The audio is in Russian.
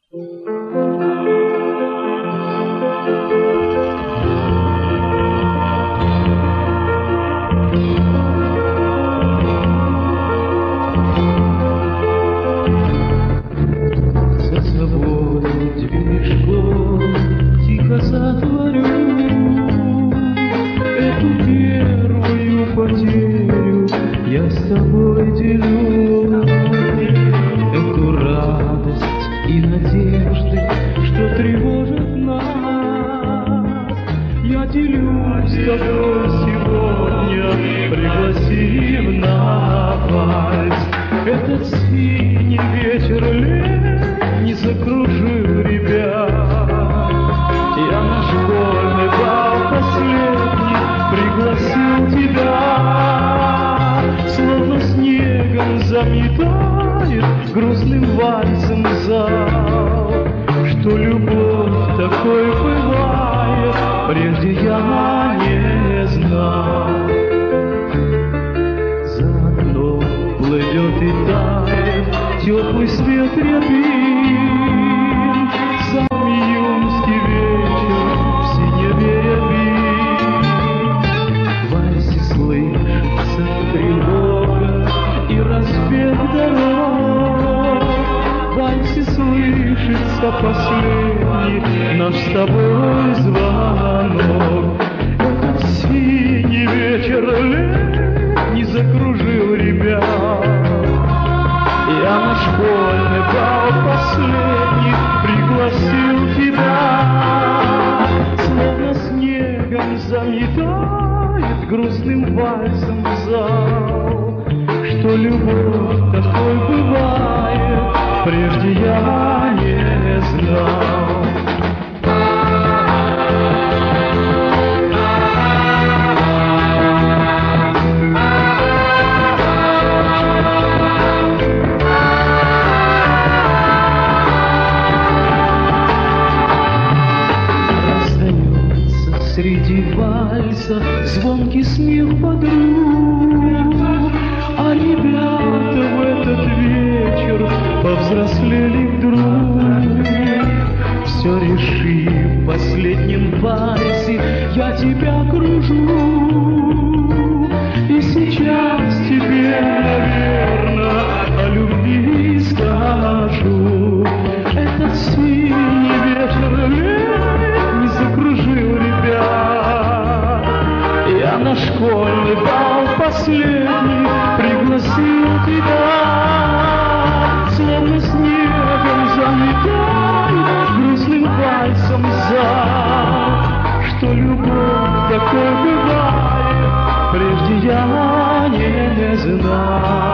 Я с тобой делю эту радость и надежды, что тревожит нас. Я делюсь с тобой сегодня, пригласив на вальс. Этот синий вечер лет не закружил ребят. Я на школьный бал последний пригласил тебя. Словно снегом заметает грустным вальсом зал. Что любовь такой бывает, прежде я не знал. За окном плывет и тает теплый свет рябин. Сам июньский вечер в синеве рябин. В вальсе слышится тревога и разбег дорог. В вальсе слышится последний наш с тобой звонок. Этот синий вечер лет не закружил ребят. Я на школьный бал последний пригласил тебя. Словно снегом заметает грустным вальсом зал. Что любовь такой бывает, прежде я не знал. Среди вальса звонкий смех подруг, а ребята в этот вечер повзрослели вдруг. Все решив в последнем вальсе, я тебя кружу. И сейчас тебе, наверное, о любви скажу. Этот синий вечер лет не закружил ребят. Я на школьный бал последний пригласил тебя. Словно снегом заметает грустным вальсом зал. Что любовь такой бывает, прежде я не знал.